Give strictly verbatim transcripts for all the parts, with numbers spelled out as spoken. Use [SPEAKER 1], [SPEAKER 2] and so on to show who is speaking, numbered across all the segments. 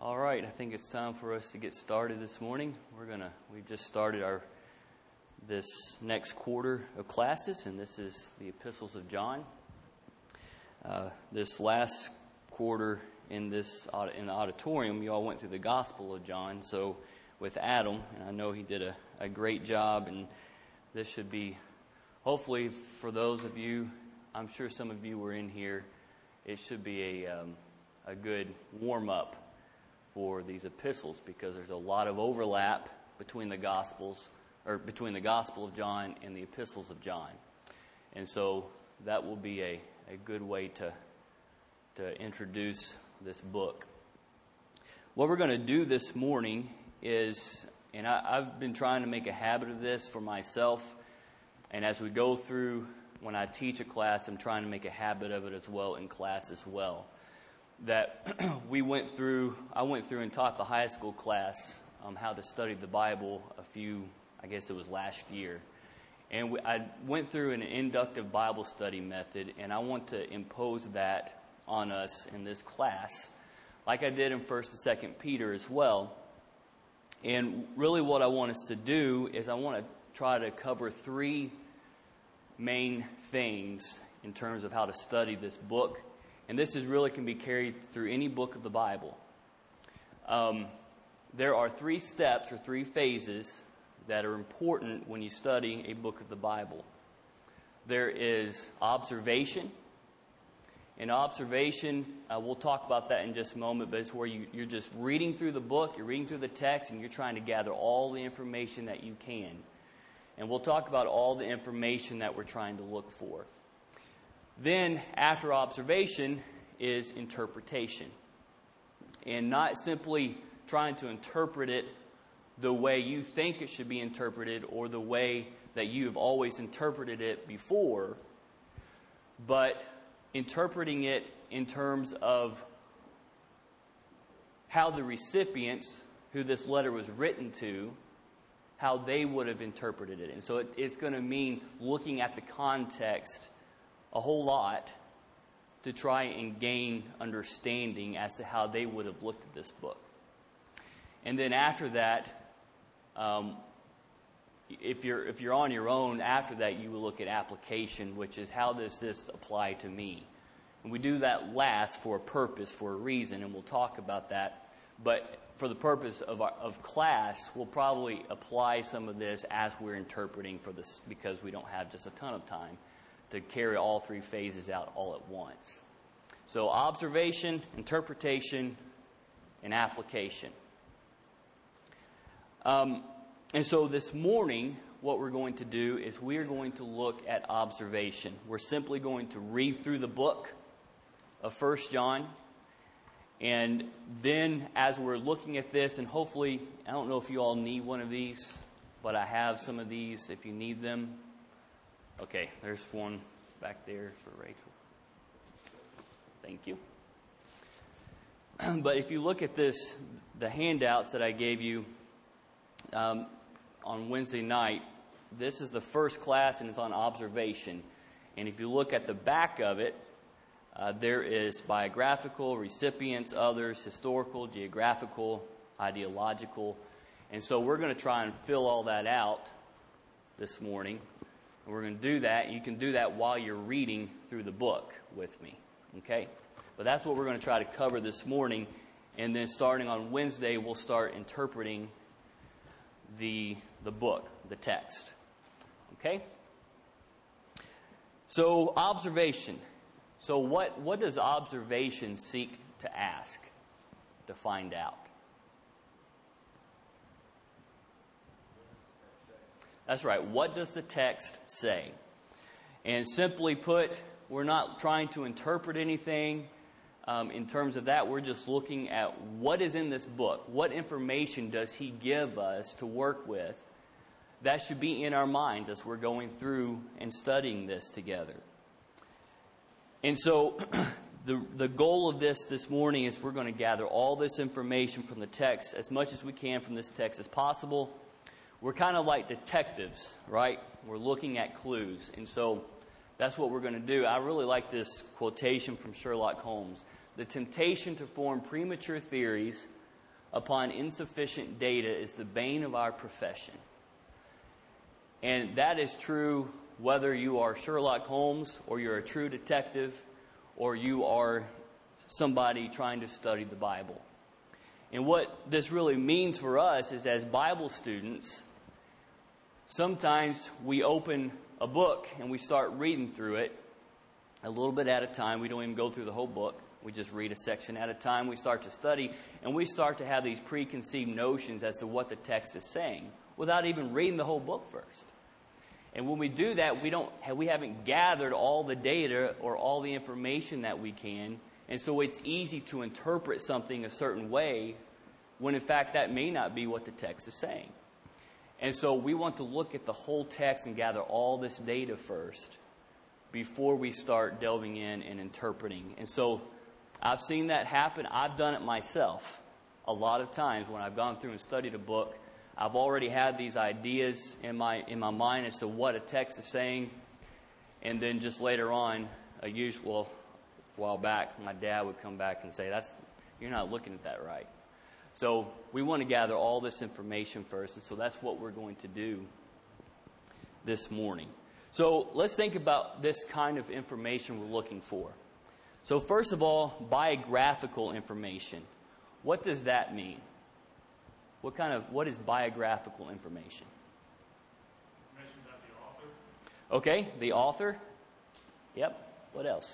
[SPEAKER 1] All right, I think it's time for us to get started this morning. We're gonna we've just started our this next quarter of classes, and this is the Epistles of John. Uh, this last quarter in this in the auditorium, you all went through the Gospel of John. So with Adam, and I know he did a, a great job, and this should be hopefully for those of you. I'm sure some of you were in here. It should be a um, a good warm up for these epistles, because there's a lot of overlap between the Gospels, or between the Gospel of John and the Epistles of John. And so that will be a, a good way to, to introduce this book. What we're going to do this morning is, and I, I've been trying to make a habit of this for myself, and as we go through, when I teach a class, I'm trying to make a habit of it as well in class as well. That we went through, I went through and taught the high school class um, how to study the Bible a few, I guess it was last year. And we, I went through an inductive Bible study method, and I want to impose that on us in this class, like I did in First and Second Peter as well. And really what I want us to do is I want to try to cover three main things in terms of how to study this book. And this is really can be carried through any book of the Bible. Um, there are three steps or three phases that are important when you study a book of the Bible. There is observation. And observation, uh, we'll talk about that in just a moment, but it's where you, you're just reading through the book, you're reading through the text, and you're trying to gather all the information that you can. And we'll talk about all the information that we're trying to look for. Then, after observation, is interpretation. And not simply trying to interpret it the way you think it should be interpreted or the way that you've always interpreted it before, but interpreting it in terms of how the recipients who this letter was written to, how they would have interpreted it. And so it, it's going to mean looking at the context a whole lot to try and gain understanding as to how they would have looked at this book. And then after that, um, if you're if you're on your own, after that you will look at application, which is how does this apply to me? And we do that last for a purpose, for a reason, and we'll talk about that. But for the purpose of our, of class, we'll probably apply some of this as we're interpreting for this, because we don't have just a ton of time to carry all three phases out all at once. So observation, interpretation, and application. Um, and so this morning, what we're going to do is we're going to look at observation. We're simply going to read through the book of First John. And then as we're looking at this, and hopefully, I don't know if you all need one of these, but I have some of these if you need them. Okay, there's one back there for Rachel. Thank you. But if you look at this, the handouts that I gave you um, on Wednesday night, this is the first class, and it's on observation. And if you look at the back of it, uh, there is biographical, recipients, others, historical, geographical, ideological. And so we're going to try and fill all that out this morning. And we're going to do that. You can do that while you're reading through the book with me. Okay? But that's what we're going to try to cover this morning. And then starting on Wednesday, we'll start interpreting the, the book, the text. Okay? So, observation. So what, what does observation seek to ask, to find out? That's right. What does the text say? And simply put, we're not trying to interpret anything. Um, in terms of that, we're just looking at what is in this book. What information does he give us to work with? That should be in our minds as we're going through and studying this together. And so the, the goal of this this morning is we're going to gather all this information from the text, as much as we can from this text as possible. We're kind of like detectives, right? We're looking at clues. And so that's what we're going to do. I really like this quotation from Sherlock Holmes. The temptation to form premature theories upon insufficient data is the bane of our profession. And that is true whether you are Sherlock Holmes or you're a true detective or you are somebody trying to study the Bible. And what this really means for us is, as Bible students, sometimes we open a book and we start reading through it a little bit at a time. We don't even go through the whole book. We just read a section at a time. We start to study, and we start to have these preconceived notions as to what the text is saying without even reading the whole book first. And when we do that, we don't we haven't gathered all the data or all the information that we can, and so it's easy to interpret something a certain way when in fact that may not be what the text is saying. And so we want to look at the whole text and gather all this data first before we start delving in and interpreting. And so I've seen that happen. I've done it myself a lot of times when I've gone through and studied a book. I've already had these ideas in my in my mind as to what a text is saying. And then just later on, a usual a while back, my dad would come back and say, "That's you're not looking at that right." So we want to gather all this information first, and so that's what we're going to do this morning. So let's think about this kind of information we're looking for. So first of all, biographical information. What does that mean? What kind of what is biographical information?
[SPEAKER 2] Information about the author.
[SPEAKER 1] Okay, the author. Yep. What else?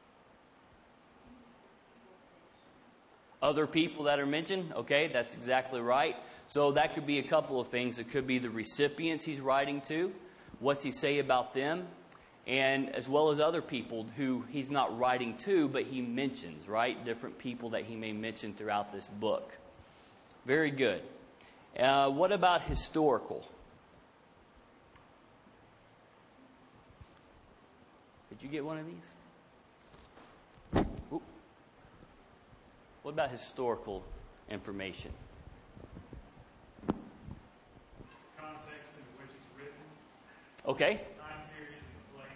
[SPEAKER 1] Other people that are mentioned. Okay, that's exactly right. So that could be a couple of things. It could be the recipients he's writing to. What's he say about them? And as well as other people who he's not writing to, but he mentions, right? Different people that he may mention throughout this book. Very good. Uh, what about historical? Did you get one of these? Oop. What about historical information?
[SPEAKER 2] Context in which it's written.
[SPEAKER 1] Okay.
[SPEAKER 2] Time period and place.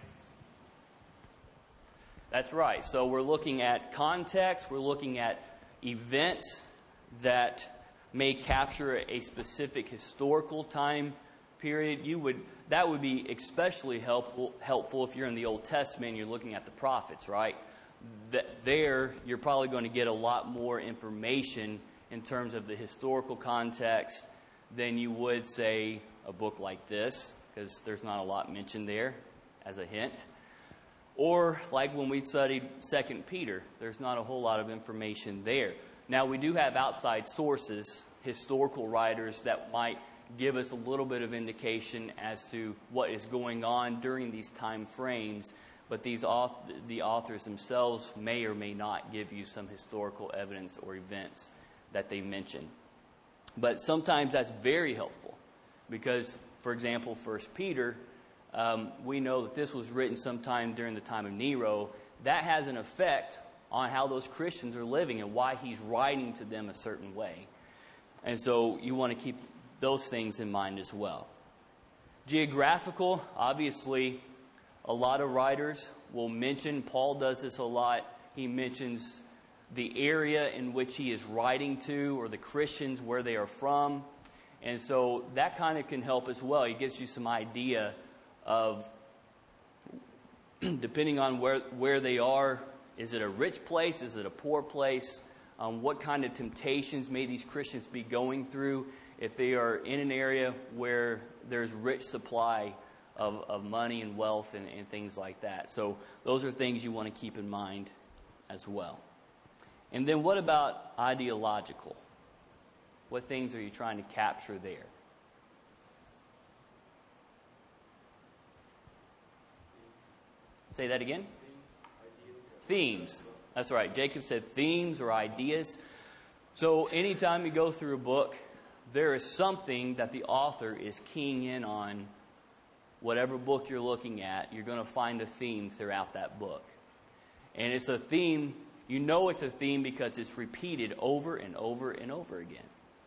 [SPEAKER 1] That's right. So we're looking at context. We're looking at events that may capture a specific historical time period. You would that would be especially helpful helpful if you're in the Old Testament and you're looking at the prophets, right? That there you're probably going to get a lot more information in terms of the historical context than you would, say, a book like this, because there's not a lot mentioned there as a hint. Or like when we studied Second Peter, there's not a whole lot of information there. Now, we do have outside sources, historical writers that might give us a little bit of indication as to what is going on during these time frames, but these the authors themselves may or may not give you some historical evidence or events that they mention. But sometimes that's very helpful because, for example, First Peter, um, we know that this was written sometime during the time of Nero. That has an effect on how those Christians are living and why he's writing to them a certain way. And so you want to keep those things in mind as well. Geographical, obviously, a lot of writers will mention, Paul does this a lot, he mentions the area in which he is writing to or the Christians, where they are from. And so that kind of can help as well. He gives you some idea of, depending on where, where they are, is it a rich place? Is it a poor place? Um, what kind of temptations may these Christians be going through if they are in an area where there's rich supply of, of money and wealth and, and things like that. So those are things you want to keep in mind as well. And then what about ideological? What things are you trying to capture there? Say that again? Themes. That's right. Jacob said themes or ideas. So anytime you go through a book, there is something that the author is keying in on. Whatever book you're looking at, you're going to find a theme throughout that book. And it's a theme, you know it's a theme because it's repeated over and over and over again.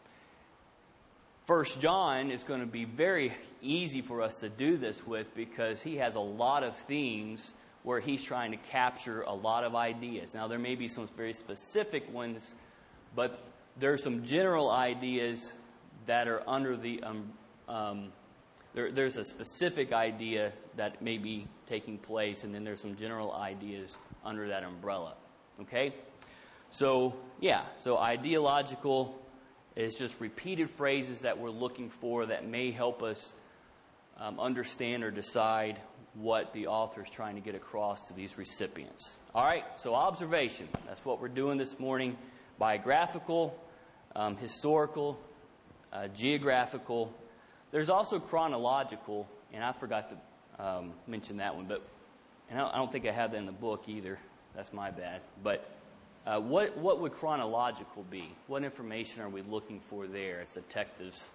[SPEAKER 1] First John is going to be very easy for us to do this with because he has a lot of themes where he's trying to capture a lot of ideas. Now, there may be some very specific ones, but there are some general ideas that are under the, um, um, there, there's a specific idea that may be taking place, and then there's some general ideas under that umbrella. Okay? So, yeah, so ideological is just repeated phrases that we're looking for that may help us um, understand or decide what the author is trying to get across to these recipients. All right, so observation. That's what we're doing this morning. Biographical, um, historical, uh, geographical. There's also chronological, and I forgot to um, mention that one, but and I don't think I have that in the book either. That's my bad. But uh, what what would chronological be? What information are we looking for there as detectives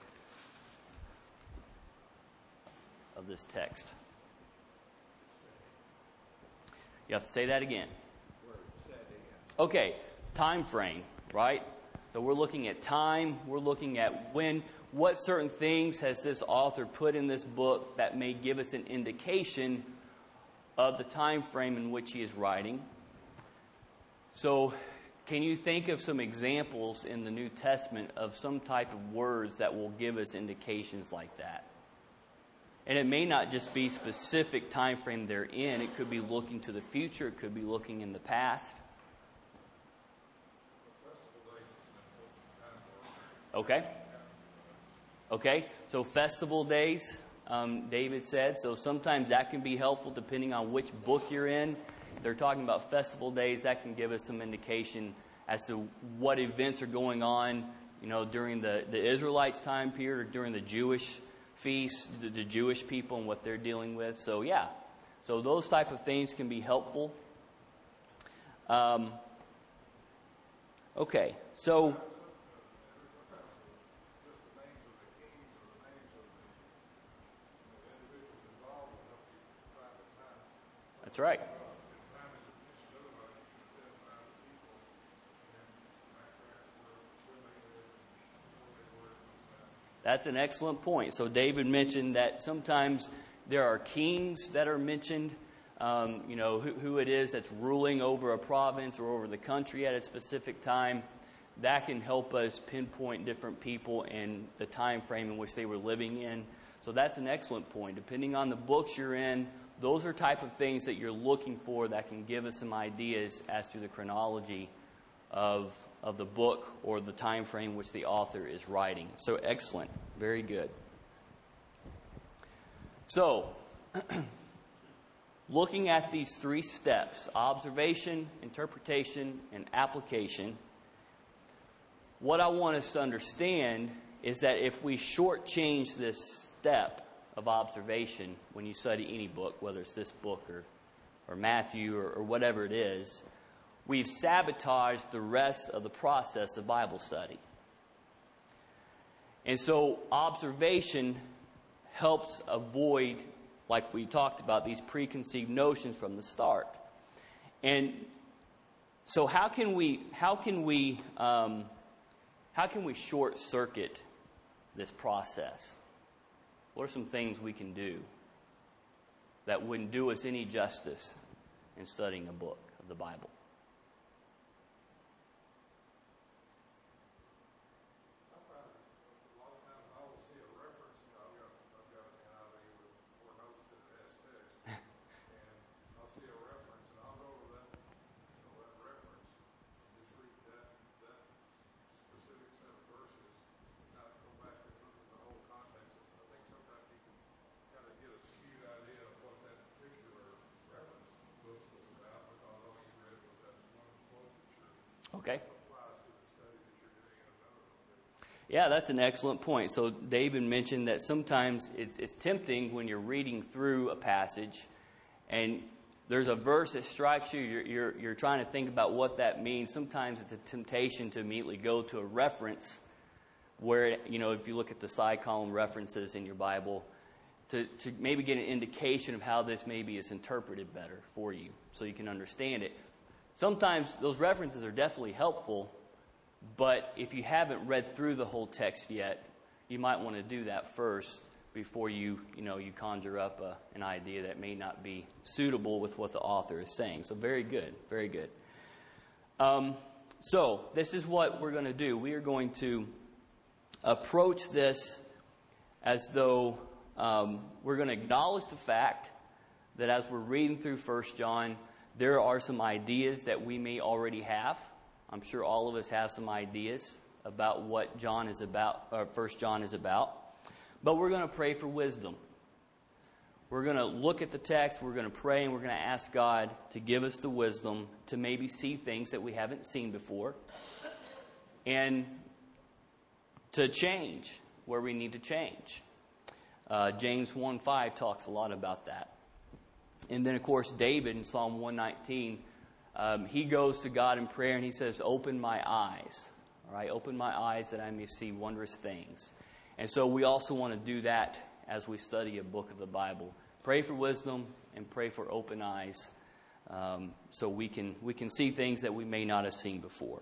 [SPEAKER 1] of this text? You have to say that again. Okay, time frame, right? So we're looking at time. We're looking at when, what certain things has this author put in this book that may give us an indication of the time frame in which he is writing. So can you think of some examples in the New Testament of some type of words that will give us indications like that? And it may not just be specific time frame they're in. It could be looking to the future. It could be looking in the past. Okay. Okay. So festival days, um, David said. So sometimes that can be helpful depending on which book you're in. If they're talking about festival days, that can give us some indication as to what events are going on, you know, during the, the Israelites' time period or during the Jewish feasts, the, the Jewish people and what they're dealing with. So, yeah. So those type of things can be helpful. Um, okay. So... That's right. That's an excellent point. So David mentioned that sometimes there are kings that are mentioned, um, you know, who, who it is that's ruling over a province or over the country at a specific time. That can help us pinpoint different people and the time frame in which they were living in. So that's an excellent point. Depending on the books you're in, those are type of things that you're looking for that can give us some ideas as to the chronology of of the book or the time frame which the author is writing. So excellent. Very good. So, looking at these three steps, observation, interpretation, and application, what I want us to understand is that if we shortchange this step of observation when you study any book, whether it's this book or, or Matthew or, or whatever it is, we've sabotaged the rest of the process of Bible study. And so observation helps avoid, like we talked about, these preconceived notions from the start. And so how can we how can we um, how can we short circuit this process? What are some things we can do that wouldn't do us any justice in studying a book of the Bible? Okay. Yeah, that's an excellent point. So David mentioned that sometimes it's it's tempting when you're reading through a passage and there's a verse that strikes you, you're, you're, you're trying to think about what that means. Sometimes it's a temptation to immediately go to a reference where, you know, if you look at the side column references in your Bible, to, to maybe get an indication of how this maybe is interpreted better for you so you can understand it. Sometimes those references are definitely helpful, but if you haven't read through the whole text yet, you might want to do that first before you, you know, you conjure up a, an idea that may not be suitable with what the author is saying. So very good, very good. Um, so this is what we're going to do. We are going to approach this as though um, we're going to acknowledge the fact that as we're reading through First John, there are some ideas that we may already have. I'm sure all of us have some ideas about what John is about, or First John is about. But we're going to pray for wisdom. We're going to look at the text, we're going to pray, and we're going to ask God to give us the wisdom to maybe see things that we haven't seen before, and to change where we need to change. Uh, James one five talks a lot about that. And then, of course, David in Psalm one nineteen, um, he goes to God in prayer and he says, open my eyes. All right, open my eyes that I may see wondrous things. And so we also want to do that as we study a book of the Bible. Pray for wisdom and pray for open eyes, um, so we can we can see things that we may not have seen before.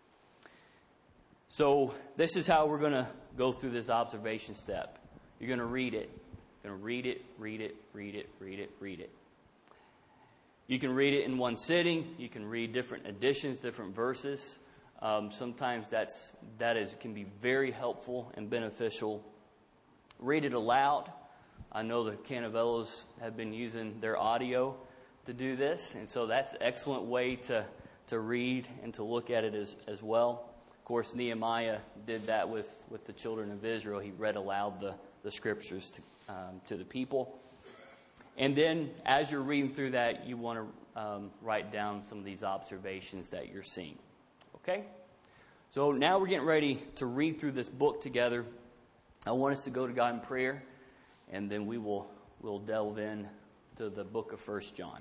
[SPEAKER 1] So this is how we're going to go through this observation step. You're going to read it. You're going to read it, read it, read it, read it, read it. You can read it in one sitting. You can read different editions, different verses. Um, sometimes that's that is can be very helpful and beneficial. Read it aloud. I know the Canavellos have been using their audio to do this, and so that's an excellent way to, to read and to look at it as, as well. Of course, Nehemiah did that with, with the children of Israel. He read aloud the, the scriptures to, um, to the people. And then as you're reading through that, you want to um, write down some of these observations that you're seeing. Okay? So now we're getting ready to read through this book together. I want us to go to God in prayer, and then we will we'll delve in to the book of First John.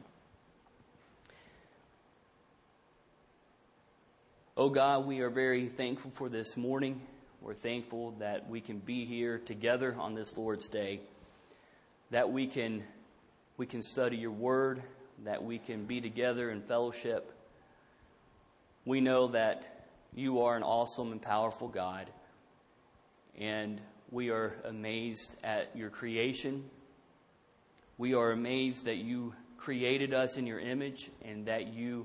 [SPEAKER 1] Oh God, we are very thankful for this morning. We're thankful that we can be here together on this Lord's Day, that we can we can study your word, that we can be together in fellowship. We know that you are an awesome and powerful God, and we are amazed at your creation. We are amazed that you created us in your image and that you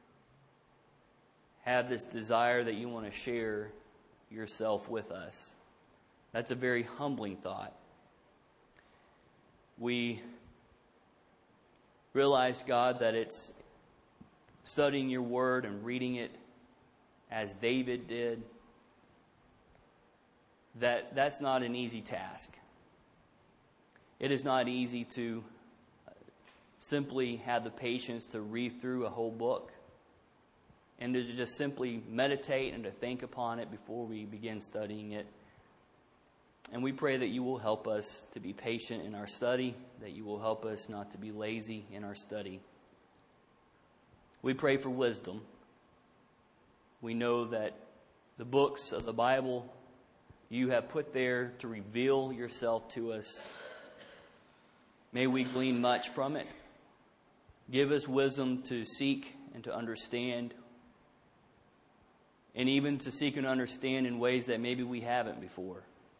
[SPEAKER 1] have this desire that you want to share yourself with us. That's a very humbling thought. We realize, God, that it's studying your word and reading it as David did, that that's not an easy task. It is not easy to simply have the patience to read through a whole book and to just simply meditate and to think upon it before we begin studying it. And we pray that you will help us to be patient in our study, that you will help us not to be lazy in our study. We pray for wisdom. We know that the books of the Bible you have put there to reveal yourself to us. May we glean much from it. Give us wisdom to seek and to understand, and even to seek and understand in ways that maybe we haven't before.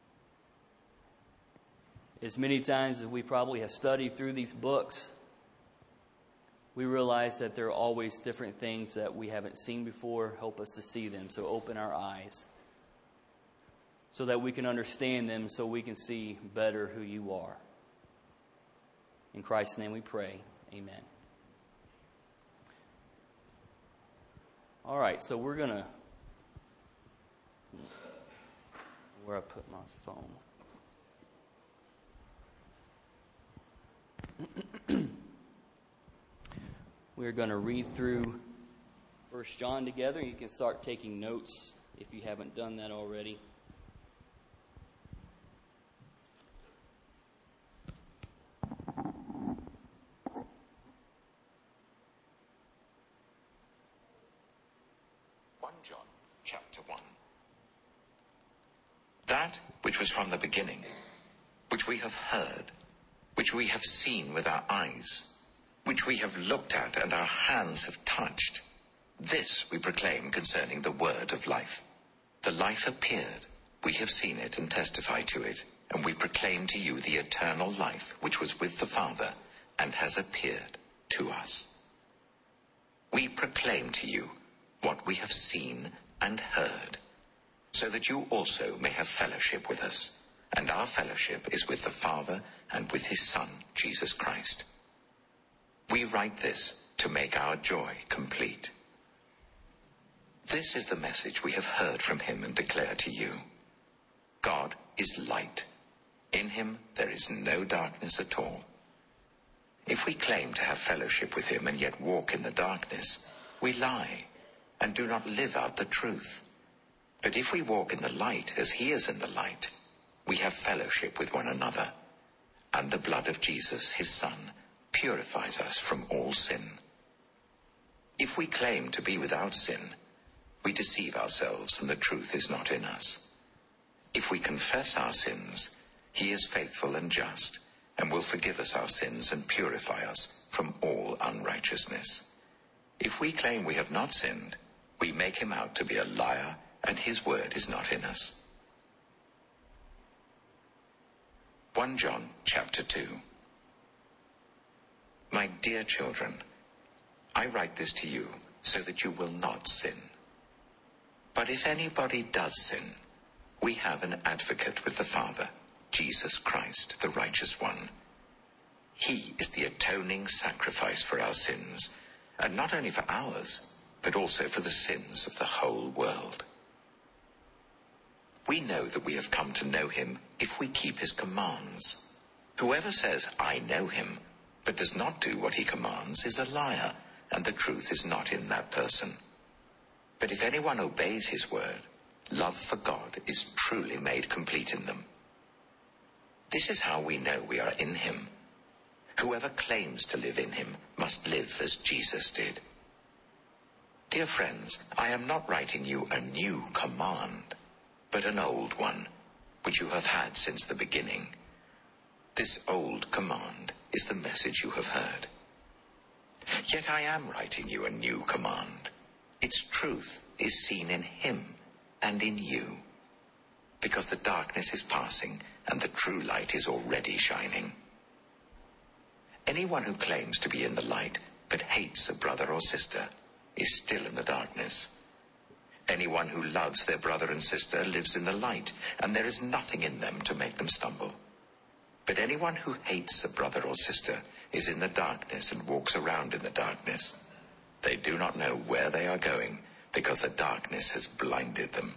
[SPEAKER 1] As many times as we probably have studied through these books, we realize that there are always different things that we haven't seen before. Help us to see them. So open our eyes so that we can understand them, so we can see better who you are. In Christ's name we pray. Amen. All right, so we're going to... Where I put my phone. We're going to read through First John together. You can start taking notes if you haven't done that already.
[SPEAKER 3] First John chapter one. That which was from the beginning, which we have heard, which we have seen with our eyes, which we have looked at and our hands have touched, this we proclaim concerning the word of life. The life appeared, we have seen it and testify to it, and we proclaim to you the eternal life which was with the Father and has appeared to us. We proclaim to you what we have seen and heard, so that you also may have fellowship with us. And our fellowship is with the Father and with his Son, Jesus Christ. We write this to make our joy complete. This is the message we have heard from him and declare to you. God is light. In him there is no darkness at all. If we claim to have fellowship with him and yet walk in the darkness, we lie and do not live out the truth. But if we walk in the light as he is in the light, we have fellowship with one another, and the blood of Jesus, his Son, purifies us from all sin. If we claim to be without sin, we deceive ourselves and the truth is not in us. If we confess our sins, he is faithful and just, and will forgive us our sins and purify us from all unrighteousness. If we claim we have not sinned, we make him out to be a liar, and his word is not in us. First John chapter two. My dear children, I write this to you so that you will not sin. But if anybody does sin, we have an advocate with the Father, Jesus Christ, the righteous one. He is the atoning sacrifice for our sins, and not only for ours, but also for the sins of the whole world. We know that we have come to know him if we keep his commands. Whoever says, I know him, but does not do what he commands is a liar, and the truth is not in that person. But if anyone obeys his word, love for God is truly made complete in them. This is how we know we are in him. Whoever claims to live in him must live as Jesus did. Dear friends, I am not writing you a new command, but an old one, which you have had since the beginning. This old command is the message you have heard. Yet I am writing you a new command. Its truth is seen in him and in you, because the darkness is passing and the true light is already shining. Anyone who claims to be in the light but hates a brother or sister is still in the darkness. Anyone who loves their brother and sister lives in the light, and there is nothing in them to make them stumble. But anyone who hates a brother or sister is in the darkness and walks around in the darkness. They do not know where they are going, because the darkness has blinded them.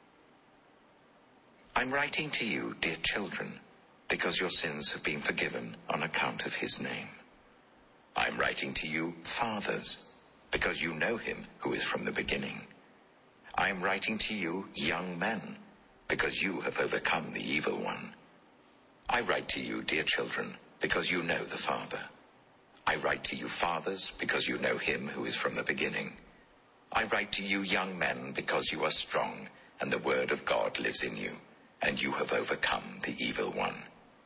[SPEAKER 3] I'm writing to you, dear children, because your sins have been forgiven on account of his name. I'm writing to you, fathers, because you know him who is from the beginning. I am writing to you, young men, because you have overcome the evil one. I write to you, dear children, because you know the Father. I write to you, fathers, because you know him who is from the beginning. I write to you, young men, because you are strong, and the word of God lives in you, and you have overcome the evil one.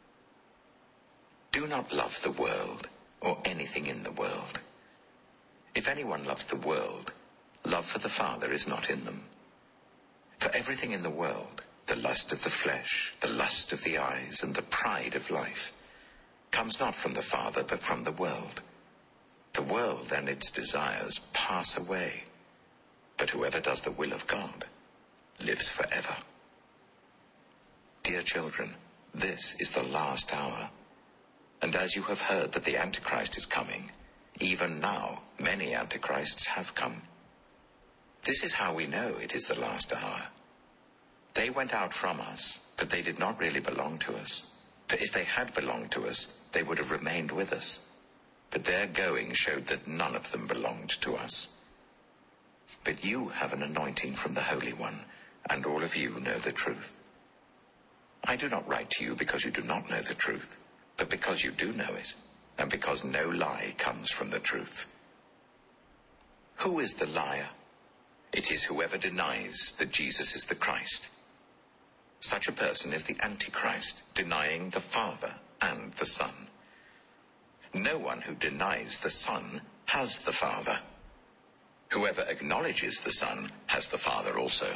[SPEAKER 3] Do not love the world, or anything in the world. If anyone loves the world, love for the Father is not in them. For everything in the world, the lust of the flesh, the lust of the eyes, and the pride of life, comes not from the Father, but from the world. The world and its desires pass away, but whoever does the will of God lives forever. Dear children, this is the last hour, and as you have heard that the Antichrist is coming, even now many Antichrists have come. This is how we know it is the last hour. They went out from us, but they did not really belong to us. For if they had belonged to us, they would have remained with us. But their going showed that none of them belonged to us. But you have an anointing from the Holy One, and all of you know the truth. I do not write to you because you do not know the truth, but because you do know it, and because no lie comes from the truth. Who is the liar? It is whoever denies that Jesus is the Christ. Such a person is the Antichrist, denying the Father and the Son. No one who denies the Son has the Father. Whoever acknowledges the Son has the Father also.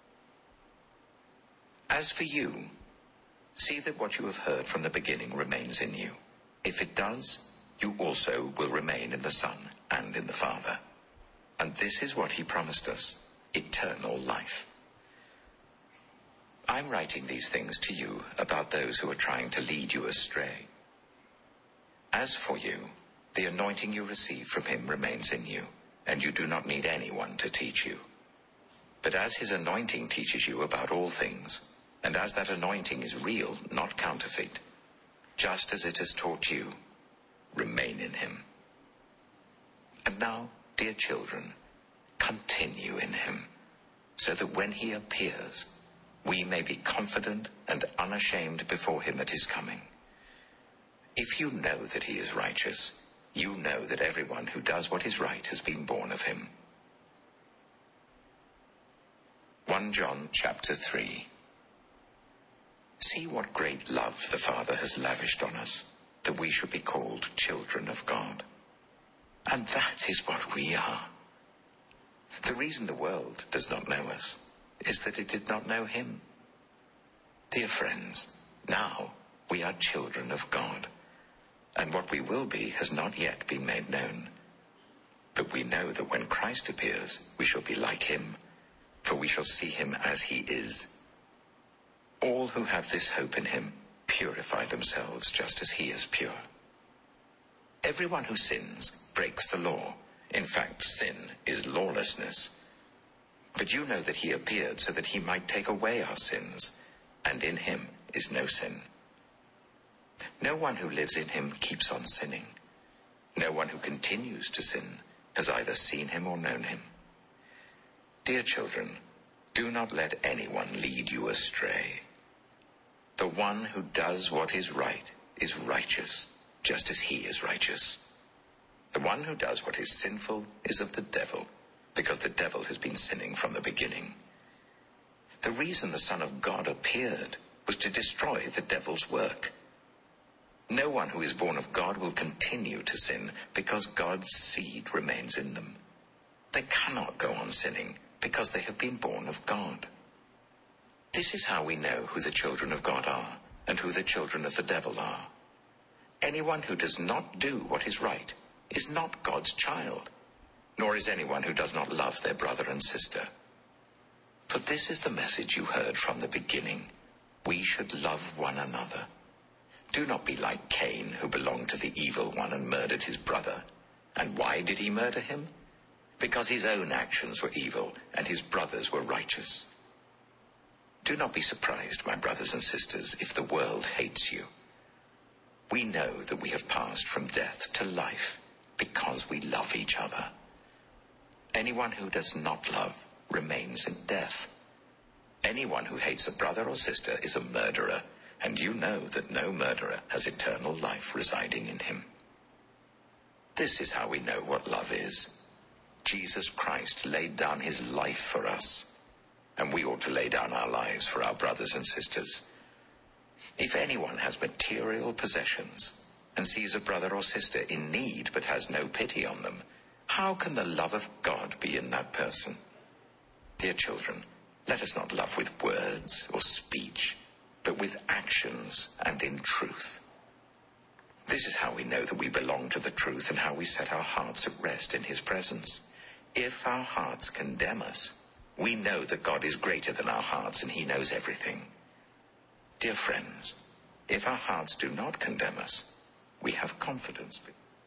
[SPEAKER 3] As for you, see that what you have heard from the beginning remains in you. If it does, you also will remain in the Son and in the Father. And this is what he promised us, eternal life. I'm writing these things to you about those who are trying to lead you astray. As for you, the anointing you receive from him remains in you, and you do not need anyone to teach you. But as his anointing teaches you about all things, and as that anointing is real, not counterfeit, just as it has taught you, remain in him. And now, dear children, continue in him, so that when he appears, we may be confident and unashamed before him at his coming. If you know that he is righteous, you know that everyone who does what is right has been born of him. First John chapter three. See what great love the Father has lavished on us, that we should be called children of God. And that is what we are. The reason the world does not know us is that it did not know him. Dear friends, now we are children of God, and what we will be has not yet been made known. But we know that when Christ appears, we shall be like him, for we shall see him as he is. All who have this hope in him purify themselves just as he is pure. Everyone who sins breaks the law. In fact, sin is lawlessness. But you know that he appeared so that he might take away our sins, and in him is no sin. No one who lives in him keeps on sinning. No one who continues to sin has either seen him or known him. Dear children, do not let anyone lead you astray. The one who does what is right is righteous, just as he is righteous. The one who does what is sinful is of the devil, because the devil has been sinning from the beginning. The reason the Son of God appeared was to destroy the devil's work. No one who is born of God will continue to sin, because God's seed remains in them. They cannot go on sinning, because they have been born of God. This is how we know who the children of God are, and who the children of the devil are. Anyone who does not do what is right is not God's child, nor is anyone who does not love their brother and sister. For this is the message you heard from the beginning. We should love one another. Do not be like Cain, who belonged to the evil one and murdered his brother. And why did he murder him? Because his own actions were evil and his brothers were righteous. Do not be surprised, my brothers and sisters, if the world hates you. We know that we have passed from death to life because we love each other. Anyone who does not love remains in death. Anyone who hates a brother or sister is a murderer, and you know that no murderer has eternal life residing in him. This is how we know what love is. Jesus Christ laid down his life for us, and we ought to lay down our lives for our brothers and sisters. If anyone has material possessions and sees a brother or sister in need but has no pity on them, how can the love of God be in that person? Dear children, let us not love with words or speech, but with actions and in truth. This is how we know that we belong to the truth and how we set our hearts at rest in his presence. If our hearts condemn us, we know that God is greater than our hearts and he knows everything. Dear friends, if our hearts do not condemn us, we have confidence.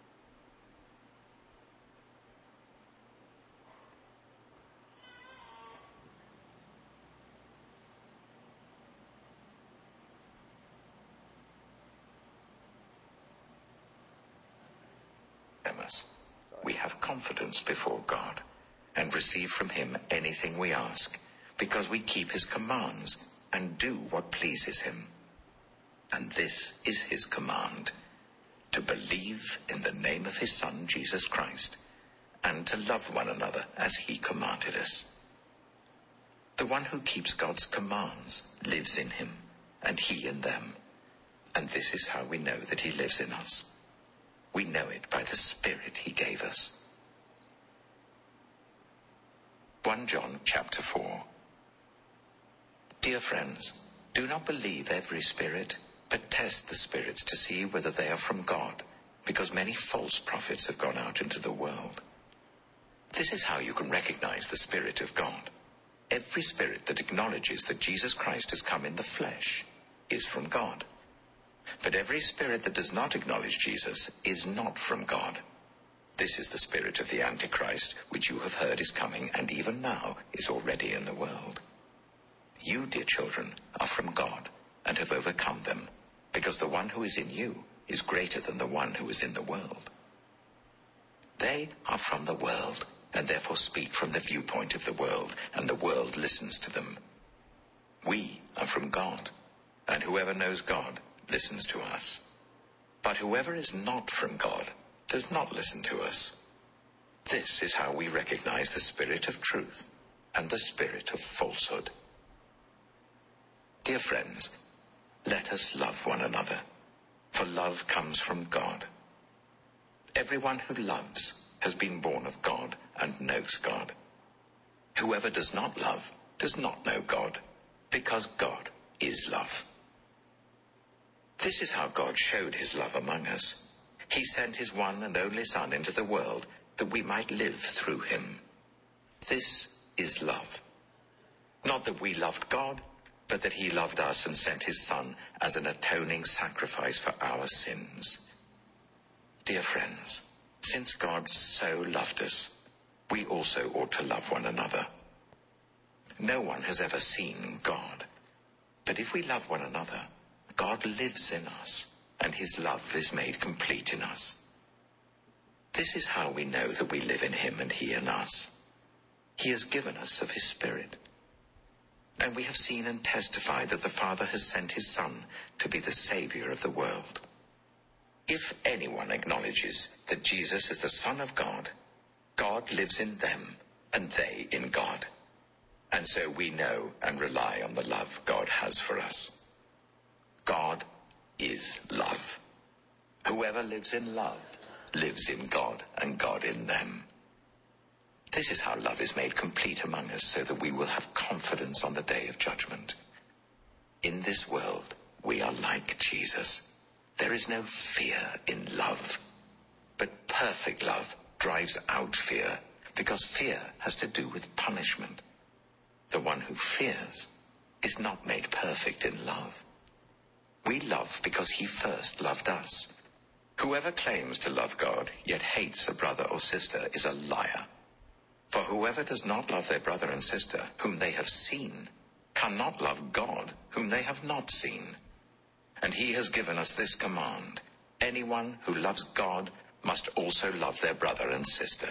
[SPEAKER 3] Us. We have confidence before God and receive from him anything we ask, because we keep his commands and do what pleases him. And this is his command, to believe in the name of his Son, Jesus Christ, and to love one another as he commanded us. The one who keeps God's commands lives in him, and he in them. And this is how we know that he lives in us. We know it by the Spirit he gave us. First John chapter four. Dear friends, do not believe every spirit, but test the spirits to see whether they are from God, because many false prophets have gone out into the world. This is how you can recognize the Spirit of God. Every spirit that acknowledges that Jesus Christ has come in the flesh is from God. But every spirit that does not acknowledge Jesus is not from God. This is the spirit of the Antichrist, which you have heard is coming, and even now is already in the world. You, dear children, are from God and have overcome them, because the one who is in you is greater than the one who is in the world. They are from the world, and therefore speak from the viewpoint of the world, and the world listens to them. We are from God, and whoever knows God listens to us. But whoever is not from God does not listen to us. This is how we recognize the spirit of truth and the spirit of falsehood. Dear friends, let us love one another, for love comes from God. Everyone who loves has been born of God and knows God. Whoever does not love does not know God, because God is love. This is how God showed his love among us. He sent his one and only Son into the world that we might live through him. This is love. Not that we loved God, but that he loved us and sent his Son as an atoning sacrifice for our sins. Dear friends, since God so loved us, we also ought to love one another. No one has ever seen God, but if we love one another, God lives in us, and his love is made complete in us. This is how we know that we live in him and he in us. He has given us of his Spirit. And we have seen and testified that the Father has sent his Son to be the Savior of the world. If anyone acknowledges that Jesus is the Son of God, God lives in them and they in God. And so we know and rely on the love God has for us. God is love. Whoever lives in love lives in God and God in them. This is how love is made complete among us, so that we will have confidence on the day of judgment. In this world, we are like Jesus. There is no fear in love. But perfect love drives out fear, because fear has to do with punishment. The one who fears is not made perfect in love. We love because he first loved us. Whoever claims to love God, yet hates a brother or sister, is a liar. For whoever does not love their brother and sister, whom they have seen, cannot love God, whom they have not seen. And he has given us this command: anyone who loves God must also love their brother and sister.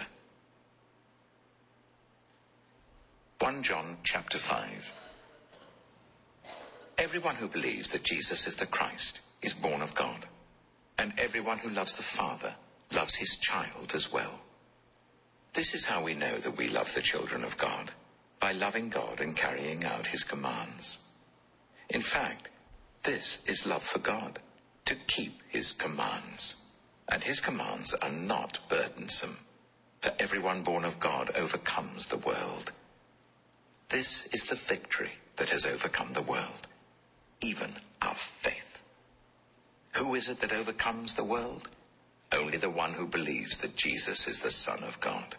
[SPEAKER 3] First John chapter five. Everyone who believes that Jesus is the Christ is born of God, and everyone who loves the Father loves his child as well. This is how we know that we love the children of God, by loving God and carrying out his commands. In fact, this is love for God, to keep his commands. And his commands are not burdensome, for everyone born of God overcomes the world. This is the victory that has overcome the world, even our faith. Who is it that overcomes the world? Only the one who believes that Jesus is the Son of God.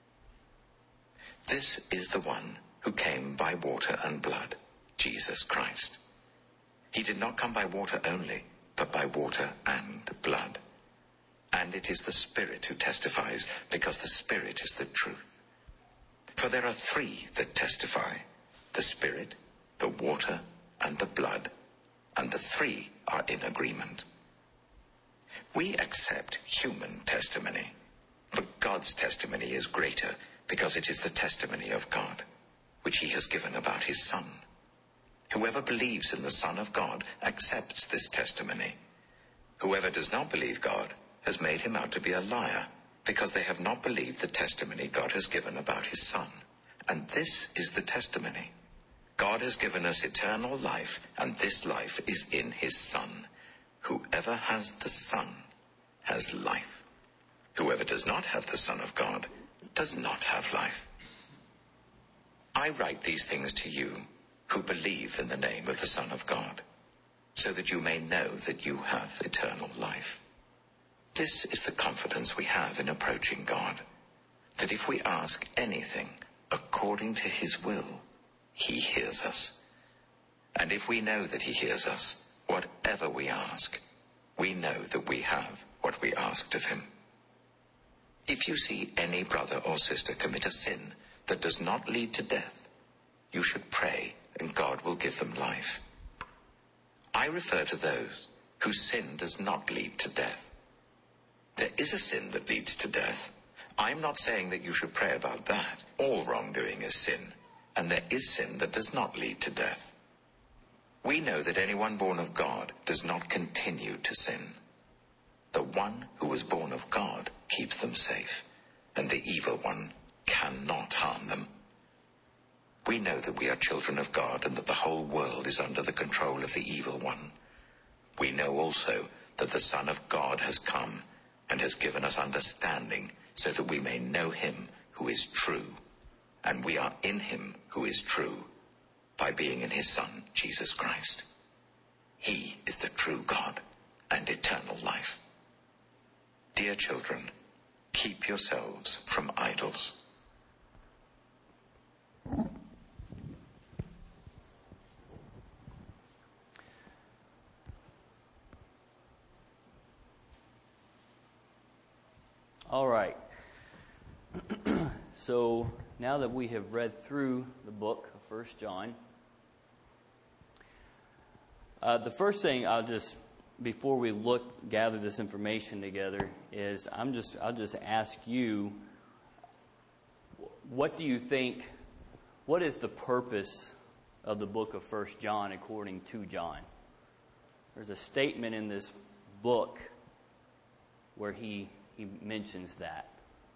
[SPEAKER 3] This is the one who came by water and blood, Jesus Christ. He did not come by water only, but by water and blood. And it is the Spirit who testifies, because the Spirit is the truth. For there are three that testify: the Spirit, the water, and the blood, and the three are in agreement. We accept human testimony, but God's testimony is greater, because it is the testimony of God, which he has given about his Son. Whoever believes in the Son of God accepts this testimony. Whoever does not believe God has made him out to be a liar, because they have not believed the testimony God has given about his Son. And this is the testimony: God has given us eternal life, and this life is in his Son. Whoever has the Son has life. Whoever does not have the Son of God does not have life. I write these things to you who believe in the name of the Son of God, so that you may know that you have eternal life. This is the confidence we have in approaching God, that if we ask anything according to his will, he hears us. And if we know that he hears us, whatever we ask, we know that we have what we asked of him. If you see any brother or sister commit a sin that does not lead to death, you should pray, and God will give them life. I refer to those whose sin does not lead to death. There is a sin that leads to death. I'm not saying that you should pray about that. All wrongdoing is sin, and there is sin that does not lead to death. We know that anyone born of God does not continue to sin. The one who was born of God keeps them safe, and the evil one cannot harm them. We know that we are children of God and that the whole world is under the control of the evil one. We know also that the Son of God has come and has given us understanding so that we may know him who is true, and we are in him who is true, by being in his Son, Jesus Christ. He is the true God and eternal life. Dear children, keep yourselves from idols.
[SPEAKER 1] All right. So now that we have read through the book of First John, uh, the first thing I'll just, before we look, gather this information together, is I'm just, I'll just ask you, what do you think, what is the purpose of the book of First John according to John? There's a statement in this book where he he mentions that.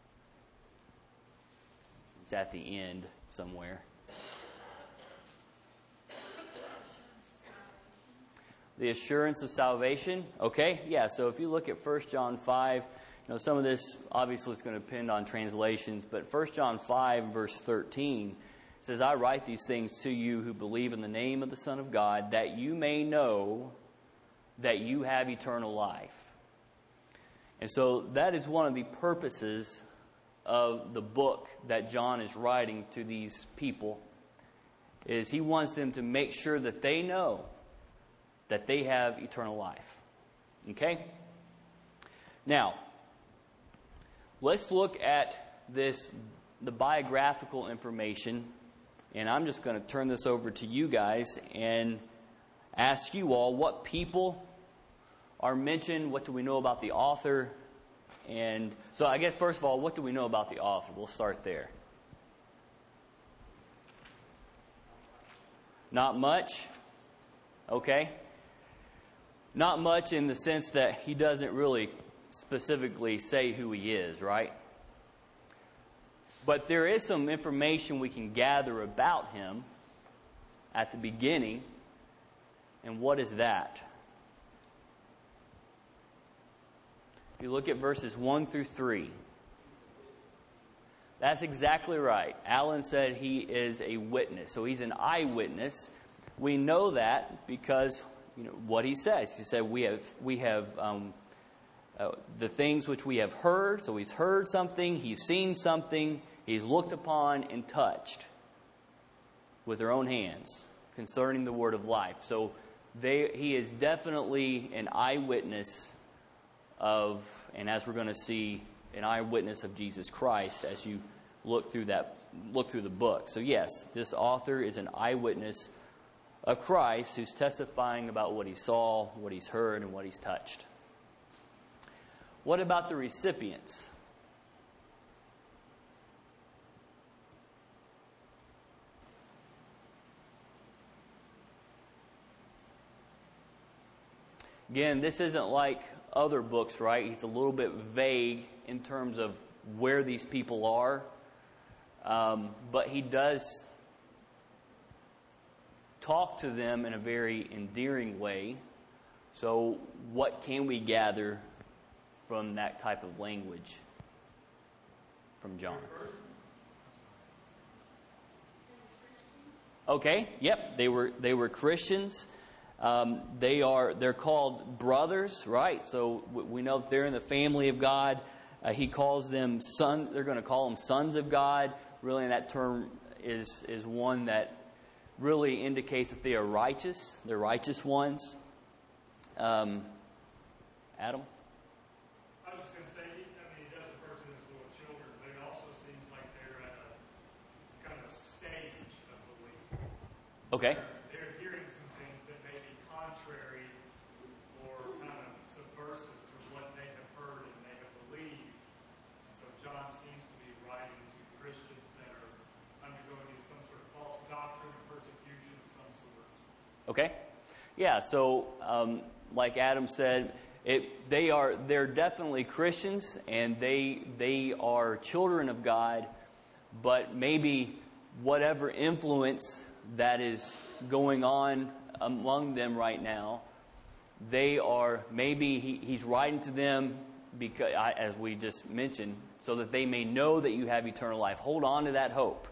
[SPEAKER 1] It's at the end somewhere. The assurance of salvation. Okay, yeah, so if you look at First John five, you know, some of this obviously is going to depend on translations, but First John five, verse thirteen says, I write these things to you who believe in the name of the Son of God, that you may know that you have eternal life. And so that is one of the purposes of the book that John is writing to these people, is he wants them to make sure that they know that they have eternal life. Okay? Now, let's look at this, the biographical information, and I'm just going to turn this over to you guys and ask you all what people are mentioned. What do we know about the author? And so I guess first of all, what do we know about the author? We'll start there. Not much. Okay. Not much in the sense that he doesn't really specifically say who he is, right? But there is some information we can gather about him at the beginning. And what is that? If you look at verses one through three, that's exactly right. Alan said he is a witness. So he's an eyewitness. We know that because, you know, what he says. He said we have we have um, uh, the things which we have heard. So he's heard something, he's seen something, he's looked upon and touched with their own hands concerning the word of life. So they, he is definitely an eyewitness of, and as we're going to see, an eyewitness of Jesus Christ as you look through that, look through the book. So yes, this author is an eyewitness of Christ who's testifying about what he saw, what he's heard, and what he's touched. What about the recipients? Again, this isn't like other books, right? He's a little bit vague in terms of where these people are. Um, but he does talk to them in a very endearing way. So what can we gather from that type of language from John? Okay, yep, they were they were Christians. Um, they are they're called brothers, right? So we know they're in the family of God. Uh, he calls them son. They're going to call them sons of God. Really, that term is is one that really indicates that they are righteous. They're righteous ones. Um, Adam?
[SPEAKER 2] I was just going to say, I mean, he does refer to them as little children, but it also seems like they're at a kind of a stage of belief.
[SPEAKER 1] Okay.
[SPEAKER 2] They're hearing some things that may be contrary or kind of subversive to what they have heard and they have believed. And so John seems to be writing to Christians that are undergoing some sort of false doctrine or persecution of some sort.
[SPEAKER 1] Okay. Yeah, so um, like Adam said, it, they are they're definitely Christians and they they are children of God, but maybe whatever influence that is going on among them right now, they are maybe he, he's writing to them because, as we just mentioned, so that they may know that you have eternal life. Hold on to that hope.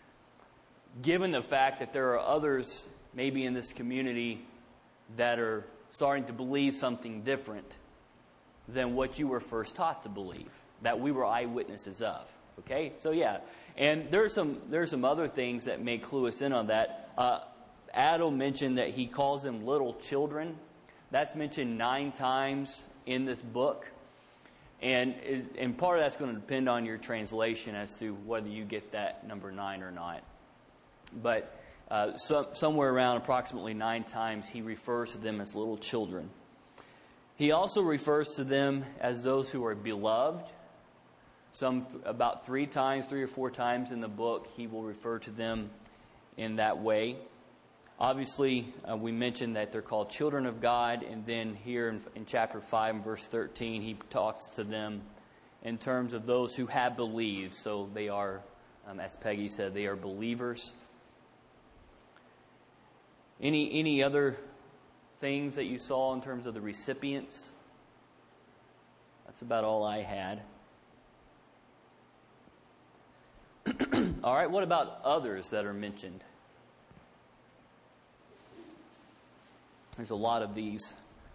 [SPEAKER 1] Given the fact that there are others maybe in this community that are starting to believe something different than what you were first taught to believe, that we were eyewitnesses of. Okay? So yeah. And there's some there's some other things that may clue us in on that. Uh, Adam mentioned that he calls them little children. That's mentioned nine times in this book. And, and part of that's going to depend on your translation as to whether you get that number nine or not. But uh, so, somewhere around approximately nine times he refers to them as little children. He also refers to them as those who are beloved. Some th- about three times, three or four times in the book, he will refer to them in that way. Obviously, uh, we mentioned that they're called children of God, and then here in, in chapter five and verse thirteen, he talks to them in terms of those who have believed. So they are, um, as Peggy said, they are believers. Any any other things that you saw in terms of the recipients? That's about all I had. All right, what about others that are mentioned? There's a lot of these.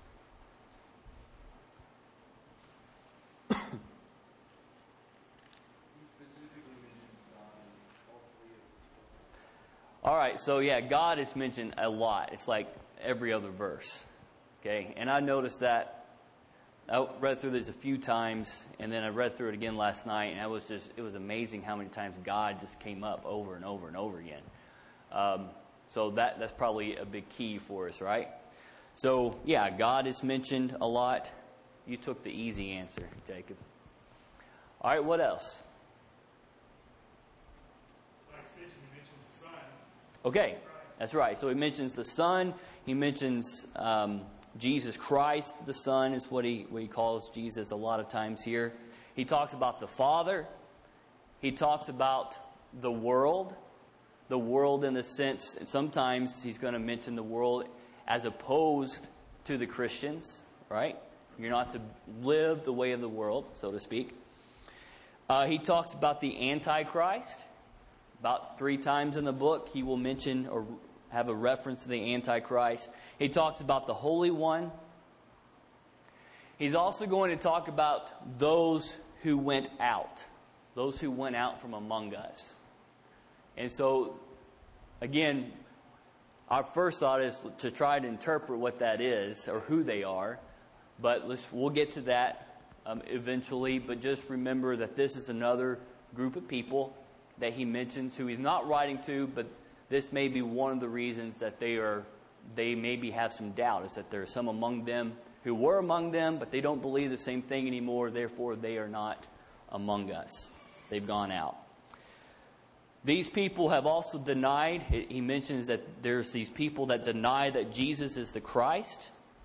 [SPEAKER 1] All right, so yeah, God is mentioned a lot. It's like every other verse. Okay, and I noticed that. I read through this a few times, and then I read through it again last night, and I was just, it was amazing how many times God just came up over and over and over again. Um, so that that's probably a big key for us, right? So, yeah, God is mentioned a lot. You took the easy answer, Jacob. All right, what else?
[SPEAKER 2] By extension, you mentioned the Son.
[SPEAKER 1] Okay, that's right. So he mentions the Son. He mentions um, Jesus Christ, the Son, is what he, what he calls Jesus a lot of times here. He talks about the Father. He talks about the world. The world in the sense, sometimes he's going to mention the world as opposed to the Christians, right? You're not to live the way of the world, so to speak. Uh, he talks about the Antichrist. About three times in the book, he will mention or have a reference to the Antichrist. He talks about the Holy One. He's also going to talk about those who went out. Those who went out from among us. And so, again, our first thought is to try to interpret what that is or who they are. But let's, we'll get to that um, eventually. But just remember that this is another group of people that he mentions who he's not writing to, but this may be one of the reasons that they are they maybe have some doubt, is that there are some among them who were among them, but they don't believe the same thing anymore. Therefore, they are not among us. They've gone out. These people have also denied, he mentions that there's these people that deny that Jesus is the Christ.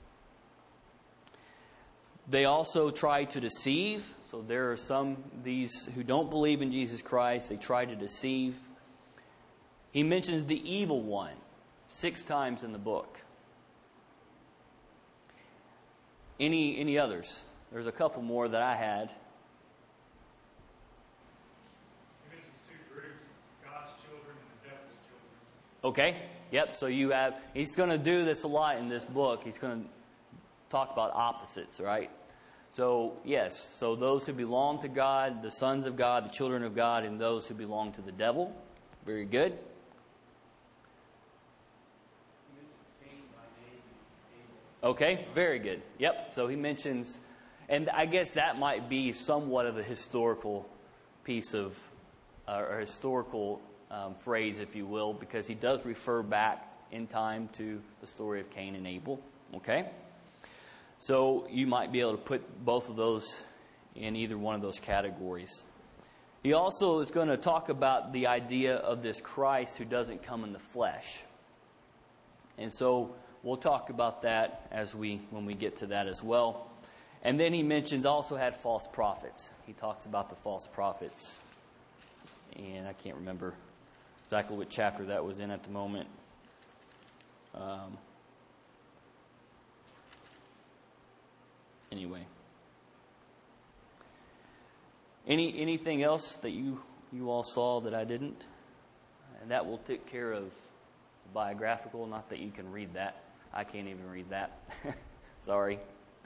[SPEAKER 1] They also try to deceive. So there are some, these who don't believe in Jesus Christ, they try to deceive. He mentions the evil one six times in the book. Any, any others? There's a couple more that I had. Okay, yep, so you have, he's going to do this a lot in this book. He's going to talk about opposites, right? So, yes, so those who belong to God, the sons of God, the children of God, and those who belong to the devil. Very good. Okay, very good. Yep, so he mentions, and I guess that might be somewhat of a historical piece of, uh, or historical um, phrase, if you will, because he does refer back in time to the story of Cain and Abel. Okay? So you might be able to put both of those in either one of those categories. He also is going to talk about the idea of this Christ who doesn't come in the flesh. And so we'll talk about that as we when we get to that as well. And then he mentions also had false prophets. He talks about the false prophets. And I can't remember exactly what chapter that was in at the moment. Um, anyway. Any anything else that you, you all saw that I didn't? And that will take care of the biographical. Not that you can read that. I can't even read that. Sorry.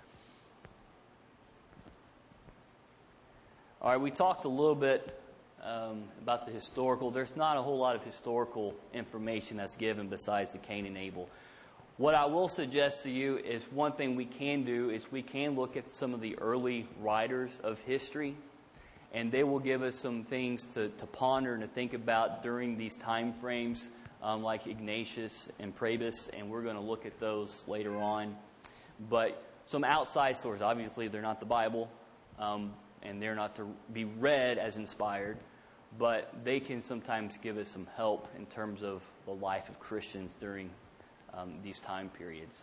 [SPEAKER 1] All right, we talked a little bit um, about the historical. There's not a whole lot of historical information that's given besides the Cain and Abel. What I will suggest to you is one thing we can do is we can look at some of the early writers of history, and they will give us some things to, to ponder and to think about during these time frames, um, like Ignatius and Probus, and we're going to look at those later on. But some outside sources, obviously they're not the Bible, um, and they're not to be read as inspired, but they can sometimes give us some help in terms of the life of Christians during um, these time periods.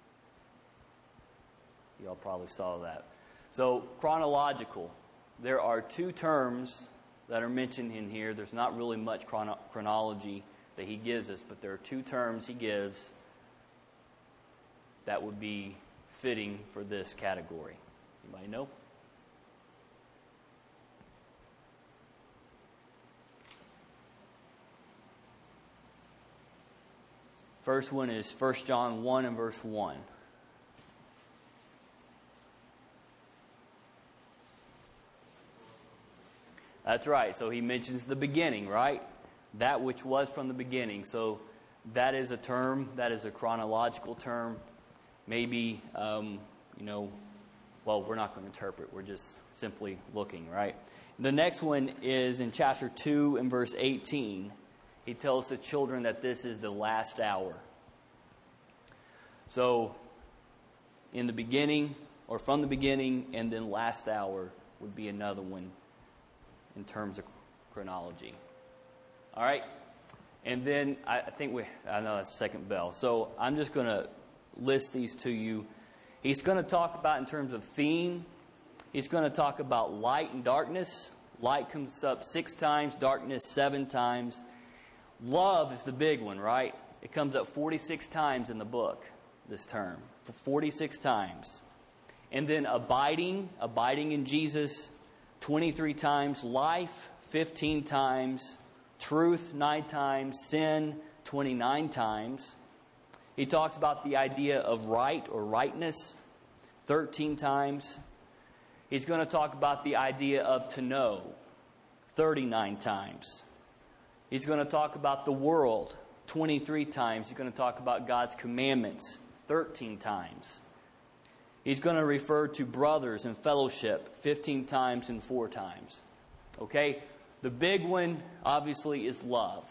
[SPEAKER 1] You all probably saw that. So, chronological. There are two terms that are mentioned in here. There's not really much chrono- chronology that he gives us, but there are two terms he gives that would be fitting for this category. Anybody know? First one is First John one and verse one. That's right. So he mentions the beginning, right? That which was from the beginning. So that is a term, that is a chronological term. Maybe, um, you know, well, we're not going to interpret. We're just simply looking, right? The next one is in chapter two and verse eighteen. He tells the children that this is the last hour. So, in the beginning, or from the beginning, and then last hour would be another one in terms of chronology. All right? And then I think we, I know that's the second bell. So I'm just going to list these to you. He's going to talk about in terms of theme. He's going to talk about light and darkness. Light comes up six times, darkness seven times. Love is the big one, right? It comes up forty-six times in the book, this term. For forty-six times. And then abiding, abiding in Jesus, twenty-three times. Life, fifteen times. Truth, nine times. Sin, twenty-nine times. He talks about the idea of right or rightness, thirteen times. He's going to talk about the idea of to know, thirty-nine times. He's going to talk about the world, twenty-three times. He's going to talk about God's commandments, thirteen times. He's going to refer to brothers and fellowship, fifteen times and four times. Okay? The big one, obviously, is love.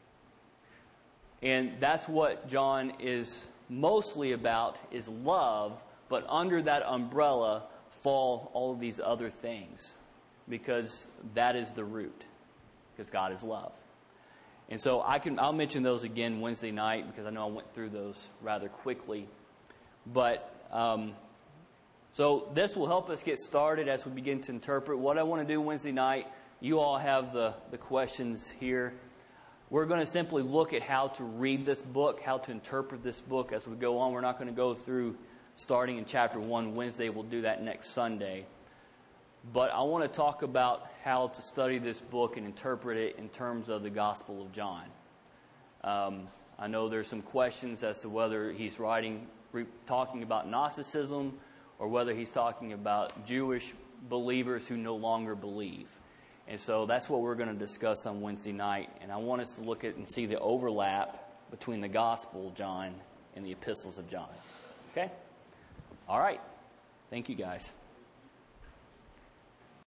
[SPEAKER 1] And that's what John is mostly about, is love. But under that umbrella fall all of these other things. Because that is the root. Because God is love. And so I can, I'll mention those again Wednesday night, because I know I went through those rather quickly. But, um, so this will help us get started as we begin to interpret. What I want to do Wednesday night, you all have the, the questions here. We're going to simply look at how to read this book, how to interpret this book as we go on. We're not going to go through starting in chapter one Wednesday. We'll do that next Sunday. But I want to talk about how to study this book and interpret it in terms of the Gospel of John. Um, I know there's some questions as to whether he's writing, re- talking about Gnosticism, or whether he's talking about Jewish believers who no longer believe. And so that's what we're going to discuss on Wednesday night. And I want us to look at and see the overlap between the Gospel of John and the Epistles of John. Okay? All right. Thank you, guys.